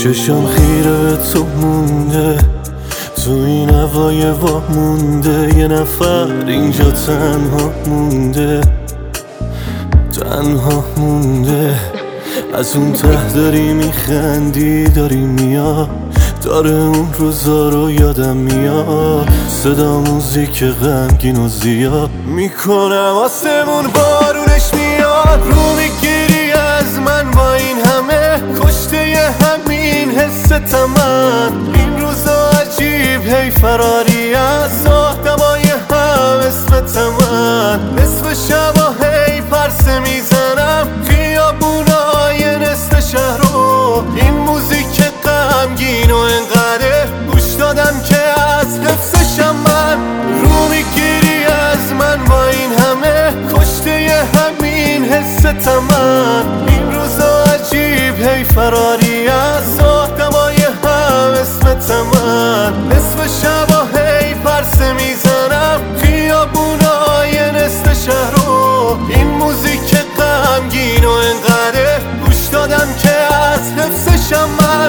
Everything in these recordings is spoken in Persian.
چشم خیره به تو مونده، تو این هوای وا مونده. یه نفر اینجا تنها مونده، تنها مونده. از اون ته داری میخندی، داری میاد، داره اون روزا رو یادم میاد. صدا موزیک غمگین و زیاد میکنم، آسمون بارونش میاد. رو میگیری از من با این همه، کشته ی همین حستم من. این روزا عجیب هی فراری از آدمای هم اسمتم من. نصف شبا هی پرسه میزنم خیابونای نصف شهر رو. این موزیک غمگین و انقدر گوش دادم که از حفظشم من. رو میگیری از من با این همه، کشته ی همین حستم من. این روزا عجیب هی فراری از آدمای هم اسمتم من. نصف شبا هی پرسه میزنم خیابونای نصف شهر رو. این موزیک غمگین و انقدر گوش دادم که از حفظشم من.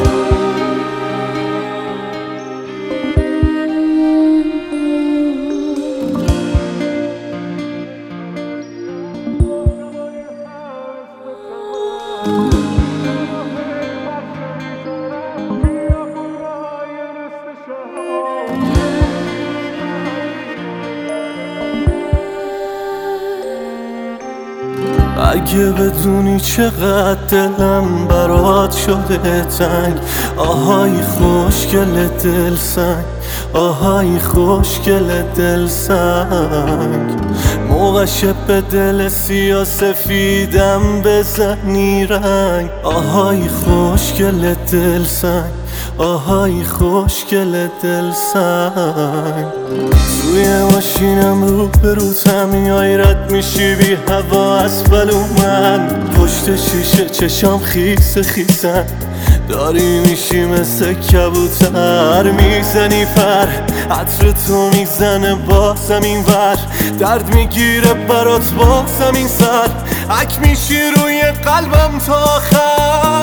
اگه بدونی چقدر دلم برات شده تنگ، آهای خوشگل دل سنگ، آهای خوشگل دل سنگ. موقعش به دل سیاه سفیدم بزنی رنگ، آهای خوشگل دل سنگ، آهای خوشگل دل سنگ. توی ماشینم رو به روتم میای، رد میشی بی هوا اسفل من. پشت شیشه چشام خیس خیسن، داری میشی مثل کبوتر. میزنی پر، عطر تو میزنه بازم این ور. درد میگیره برات بازم این سر، اک میشی روی قلبم تا آخر.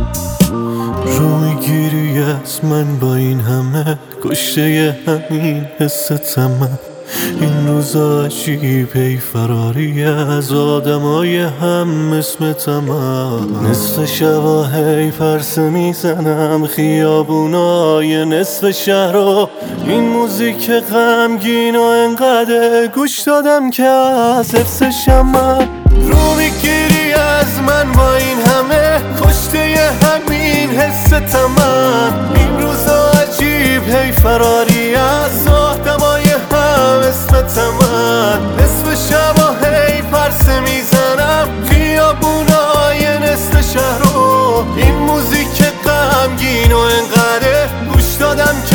رو میگیری از من با این همه، کشته ی همین حستم من. این روزا عجیب هی فراری از آدمای هم اسمتم من. نصف شبا هی پرسه میزنم خیابونای نصف شهر رو. این موزیک غمگین و انقدر گوش دادم که از حفظشم من. رو میگیری از من با این همه، کشته ی همین حستم من. این روزا عجیب هی فراری از آدمای هم اسمتم من. نصف شبا هی پرسه میزنم خیابونای نصف شهر رو. این موزیک غمگین و انقدر گوش دادم که